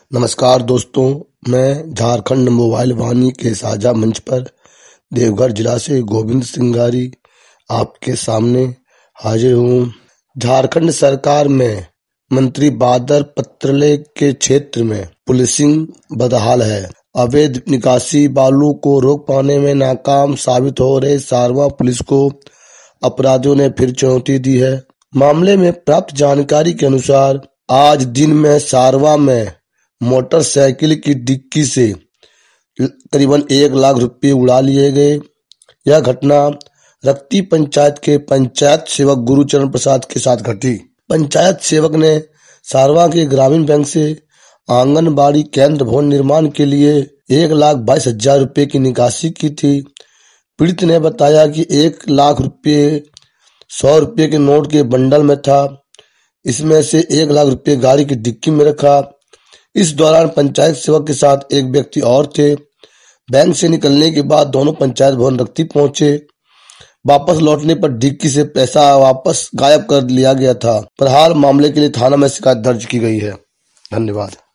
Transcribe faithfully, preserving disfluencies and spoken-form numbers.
नमस्कार दोस्तों, मैं झारखंड मोबाइल वाणी के साझा मंच पर देवघर जिला से गोविंद सिंगारी आपके सामने हाजिर हूँ। झारखंड सरकार में मंत्री बादल पत्रलेख के क्षेत्र में पुलिसिंग बदहाल है। अवैध निकासी बालू को रोक पाने में नाकाम साबित हो रहे सारवा पुलिस को अपराधियों ने फिर चुनौती दी है। मामले में प्राप्त जानकारी के अनुसार आज दिन में सारवा में मोटरसाइकिल की डिक्की से करीबन एक लाख रुपए उड़ा लिए गए। यह घटना रक्ती पंचायत के पंचायत सेवक गुरुचरण प्रसाद के साथ घटी। पंचायत सेवक ने सारवा के ग्रामीण बैंक से आंगनबाड़ी केंद्र भवन निर्माण के लिए एक लाख बाईस हजार रुपये की निकासी की थी। पीड़ित ने बताया कि एक लाख रुपये सौ रुपये के नोट के बंडल में था। इसमें से एक लाख रुपये गाड़ी की डिक्की में रखा। इस दौरान पंचायत सेवक के साथ एक व्यक्ति और थे। बैंक से निकलने के बाद दोनों पंचायत भवन रक्ती पहुंचे। वापस लौटने पर डिक्की से पैसा वापस गायब कर लिया गया था। फिलहाल मामले के लिए थाना में शिकायत दर्ज की गई है। धन्यवाद।